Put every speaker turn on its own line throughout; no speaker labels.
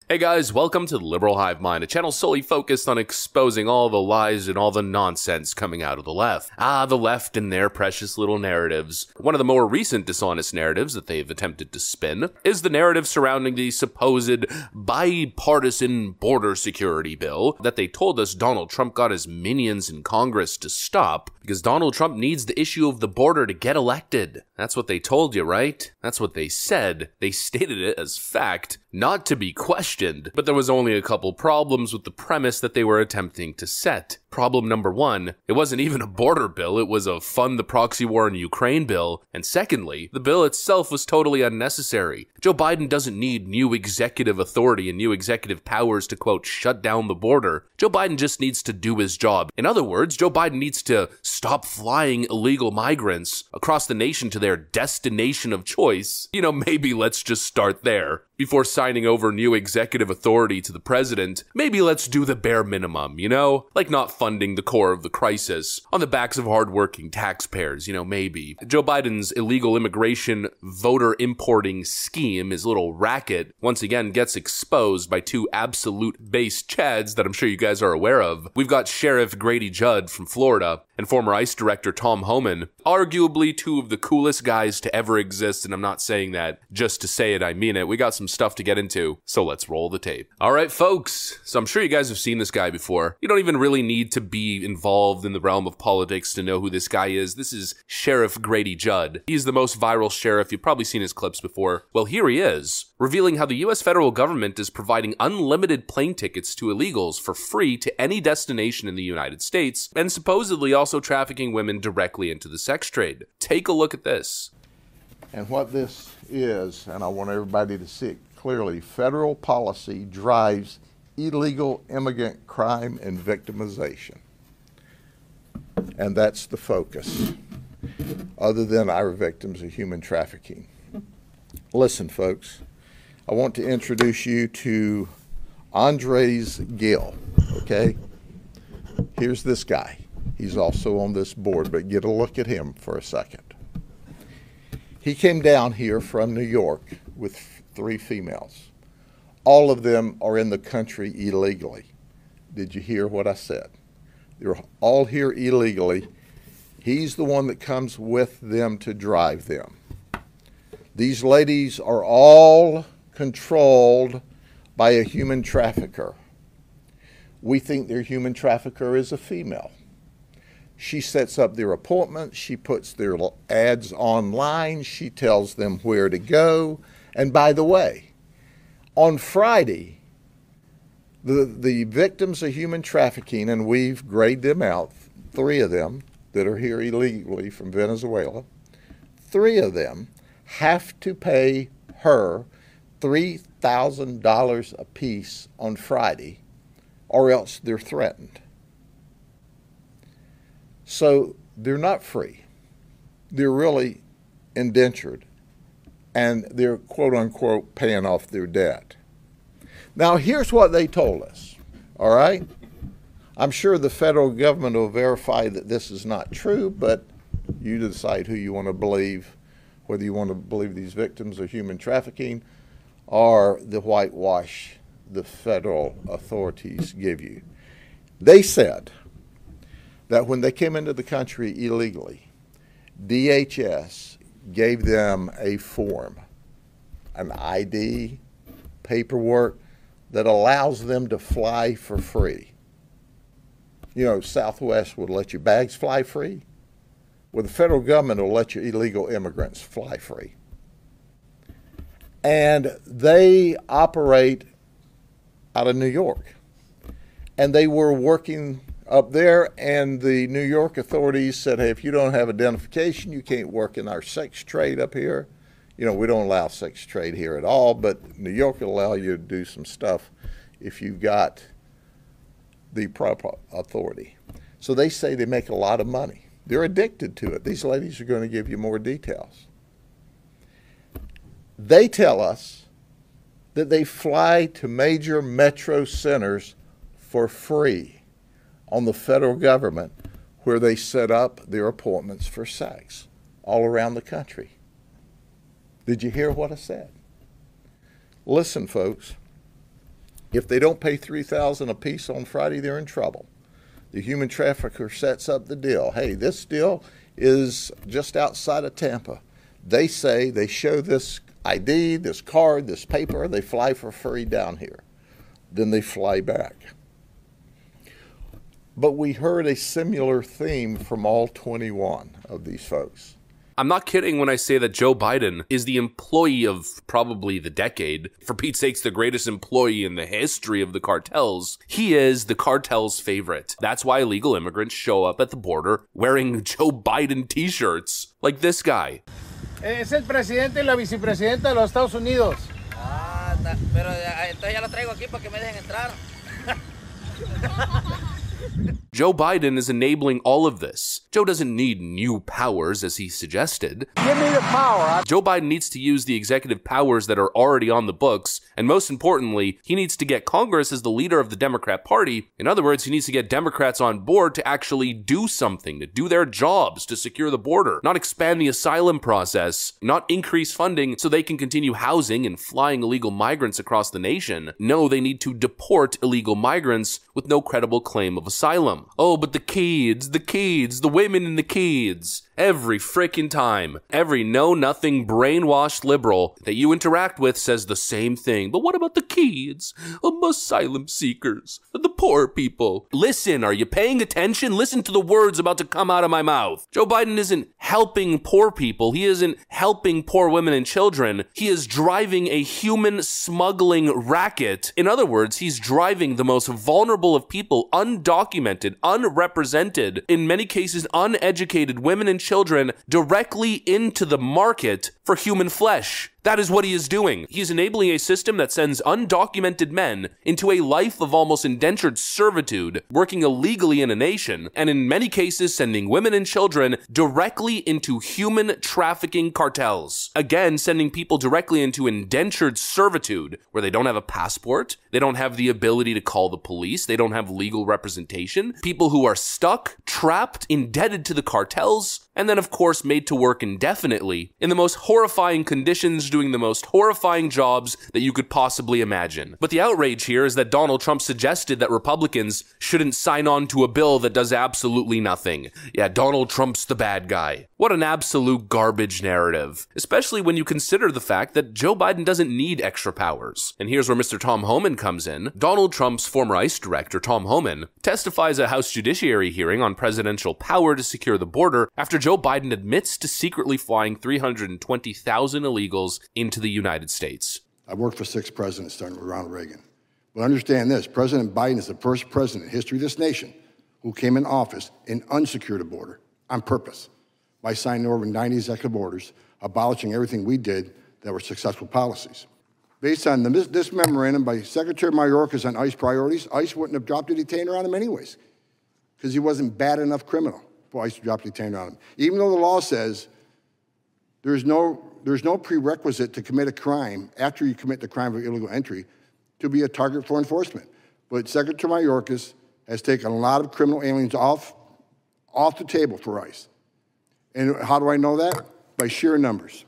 Hey guys, welcome to the Liberal Hive Mind, a channel solely focused on exposing all the lies and all the nonsense coming out of the left. The left and their precious little narratives. One of the more recent dishonest narratives that they've attempted to spin is the narrative surrounding the supposed bipartisan border security bill that they told us Donald Trump got his minions in Congress to stop because Donald Trump needs the issue of the border to get elected. That's what they told you, right? That's what they said. They stated it as fact, not to be questioned. But there was only a couple problems with the premise that they were attempting to set. Problem number one, it wasn't even a border bill, it was a fund the proxy war in Ukraine bill. And secondly, the bill itself was totally unnecessary. Joe Biden doesn't need new executive authority and new executive powers to, quote, shut down the border. Joe Biden just needs to do his job. In other words, Joe Biden needs to stop flying illegal migrants across the nation to their destination of choice. Maybe let's just start there. Before signing over new executive authority to the president, maybe let's do the bare minimum, like not funding the core of the crisis on the backs of hardworking taxpayers, maybe. Joe Biden's illegal immigration voter importing scheme, his little racket, once again gets exposed by two absolute base chads that I'm sure you guys are aware of. We've got Sheriff Grady Judd from Florida and former ICE Director Tom Homan, arguably two of the coolest guys to ever exist, and I'm not saying that just to say it, I mean it. We got some stuff to get into, so let's roll the tape. Alright folks, so I'm sure you guys have seen this guy before. You don't even really need to be involved in the realm of politics to know who this guy is. This is Sheriff Grady Judd. He's the most viral sheriff. You've probably seen his clips before. Well, here he is, revealing how the US federal government is providing unlimited plane tickets to illegals for free to any destination in the United States, and supposedly also trafficking women directly into the sex trade. Take a look at this.
And what this is, and I want everybody to see it clearly, federal policy drives illegal immigrant crime and victimization. And that's the focus, other than our victims of human trafficking. Listen, folks, I want to introduce you to Andres Gill, okay? Here's this guy. He's also on this board, but get a look at him for a second. He came down here from New York with 3 females. All of them are in the country illegally. Did you hear what I said? They're all here illegally. He's the one that comes with them to drive them. These ladies are all controlled by a human trafficker. We think their human trafficker is a female. She sets up their appointments, she puts their ads online, she tells them where to go. And by the way, on Friday, the victims of human trafficking, and we've graded them out, 3 of them that are here illegally from Venezuela, 3 of them have to pay her $3,000 apiece on Friday, or else they're threatened. So they're not free. They're really indentured, and they're quote-unquote paying off their debt. Now here's what they told us, all right? I'm sure the federal government will verify that this is not true, but you decide who you want to believe, whether you want to believe these victims of human trafficking or the whitewash the federal authorities give you. They said that when they came into the country illegally, DHS gave them a form, an ID, paperwork that allows them to fly for free. Southwest would let your bags fly free. Well, the federal government will let your illegal immigrants fly free. And they operate out of New York. And they were working up there, and the New York authorities said, hey, if you don't have identification, you can't work in our sex trade up here. We don't allow sex trade here at all, but New York will allow you to do some stuff if you've got the proper authority. So they say they make a lot of money. They're addicted to it. These ladies are going to give you more details. They tell us that they fly to major metro centers for free on the federal government, where they set up their appointments for sex all around the country. Did you hear what I said? Listen, folks, If they don't pay $3,000 apiece on Friday, they're in trouble. The human trafficker sets up the deal. Hey, this deal is just outside of Tampa. They say they show this ID, this card, this paper, they fly for free down here. Then they fly back. But we heard a similar theme from all 21 of these folks.
I'm not kidding when I say that Joe Biden is the employee of probably the decade. For Pete's sakes, the greatest employee in the history of the cartels. He is the cartel's favorite. That's why illegal immigrants show up at the border wearing Joe Biden t-shirts, like this guy.
Es el presidente y la vicepresidenta de los Estados Unidos.
Ah, pero entonces ya lo traigo aquí para que me dejen entrar.
Joe Biden is enabling all of this. Joe doesn't need new powers, as he suggested.
Give me the power.
Joe Biden needs to use the executive powers that are already on the books, and most importantly, he needs to get Congress as the leader of the Democrat Party. In other words, he needs to get Democrats on board to actually do something, to do their jobs, to secure the border, not expand the asylum process, not increase funding so they can continue housing and flying illegal migrants across the nation. No, they need to deport illegal migrants with no credible claim of asylum. Oh, but the kids, the women and the kids. Every frickin' time, every know-nothing brainwashed liberal that you interact with says the same thing. But what about the kids? Asylum seekers, the poor people. Listen, are you paying attention? Listen to the words about to come out of my mouth. Joe Biden isn't helping poor people. He isn't helping poor women and children. He is driving a human smuggling racket. In other words, he's driving the most vulnerable of people, undocumented, unrepresented, in many cases uneducated women and children, directly into the market for human flesh. That is what he is doing. He is enabling a system that sends undocumented men into a life of almost indentured servitude, working illegally in a nation, and in many cases sending women and children directly into human trafficking cartels. Again, sending people directly into indentured servitude, where they don't have a passport, they don't have the ability to call the police, they don't have legal representation, people who are stuck, trapped, indebted to the cartels, and then of course made to work indefinitely in the most horrifying conditions, doing the most horrifying jobs that you could possibly imagine. But the outrage here is that Donald Trump suggested that Republicans shouldn't sign on to a bill that does absolutely nothing. Yeah, Donald Trump's the bad guy. What an absolute garbage narrative, especially when you consider the fact that Joe Biden doesn't need extra powers. And here's where Mr. Tom Homan comes in. Donald Trump's former ICE director, Tom Homan, testifies at a House Judiciary hearing on presidential power to secure the border after Joe Biden admits to secretly flying 320,000 illegals into the United States.
I've worked for 6 presidents, starting with Ronald Reagan. But understand this, President Biden is the first president in the history of this nation who came in office and unsecured a border on purpose by signing over 90 executive orders, abolishing everything we did that were successful policies. Based on this memorandum by Secretary Mayorkas on ICE priorities, ICE wouldn't have dropped a detainer on him anyways, because he wasn't bad enough criminal for ICE to drop a detainer on him. Even though the law says there's no prerequisite to commit a crime after you commit the crime of illegal entry to be a target for enforcement. But Secretary Mayorkas has taken a lot of criminal aliens off the table for ICE. And how do I know that? By sheer numbers.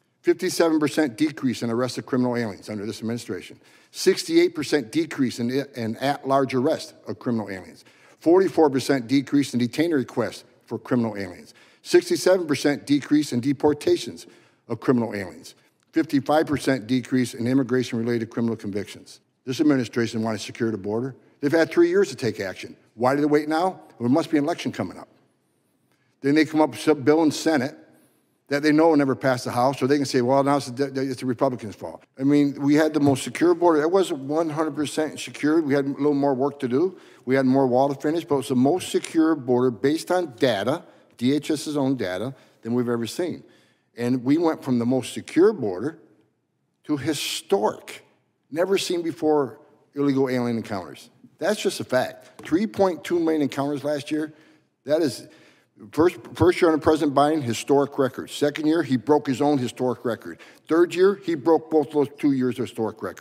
57% decrease in arrests of criminal aliens under this administration. 68% decrease in at-large arrest of criminal aliens. 44% decrease in detainer requests for criminal aliens. 67% decrease in deportations of criminal aliens. 55% decrease in immigration-related criminal convictions. This administration wanted to secure the border. They've had 3 years to take action. Why do they wait now? Well, there must be an election coming up. Then they come up with a bill in Senate that they know will never pass the House, so they can say, well, now it's the Republicans' fault. I mean, we had the most secure border. It wasn't 100% secured. We had a little more work to do. We had more wall to finish, but it's the most secure border based on data, DHS's own data, than we've ever seen. And we went from the most secure border to historic, never seen before illegal alien encounters. That's just a fact. 3.2 million encounters last year. That is, first year under President Biden, historic record. Second year, he broke his own historic record. Third year, he broke both those 2 years' historic records.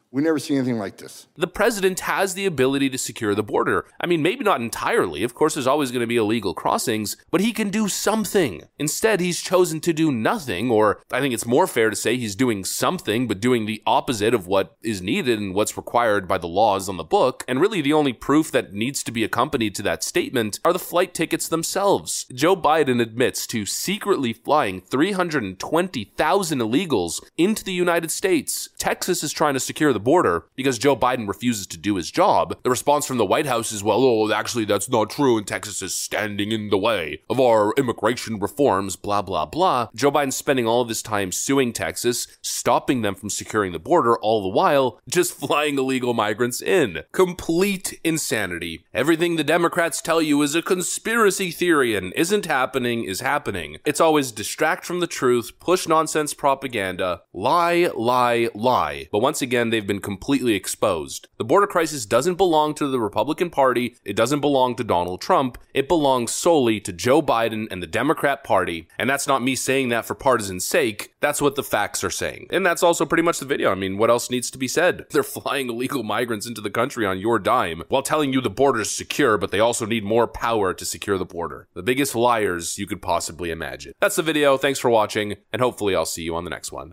We never see anything like this.
The president has the ability to secure the border. I mean, maybe not entirely. Of course, there's always going to be illegal crossings, but he can do something. Instead, he's chosen to do nothing, or I think it's more fair to say he's doing something, but doing the opposite of what is needed and what's required by the laws on the book. And really, the only proof that needs to be accompanied to that statement are the flight tickets themselves. Joe Biden admits to secretly flying 320,000 illegals into the United States. Texas is trying to secure the border because Joe Biden refuses to do his job. The response from the White House is, well, oh, actually, that's not true, and Texas is standing in the way of our immigration reforms, blah, blah, blah. Joe Biden's spending all of his time suing Texas, stopping them from securing the border, all the while just flying illegal migrants in. Complete insanity. Everything the Democrats tell you is a conspiracy theory and isn't happening is happening. It's always distract from the truth, push nonsense propaganda, lie, lie, lie. But once again, they've been completely exposed. The border crisis doesn't belong to the Republican Party. It doesn't belong to Donald Trump. It belongs solely to Joe Biden and the Democrat Party. And that's not me saying that for partisan sake. That's what the facts are saying. And that's also pretty much the video. I mean, what else needs to be said? They're flying illegal migrants into the country on your dime while telling you the border's secure, but they also need more power to secure the border. The biggest liars you could possibly imagine. That's the video. Thanks for watching, and hopefully I'll see you on the next one.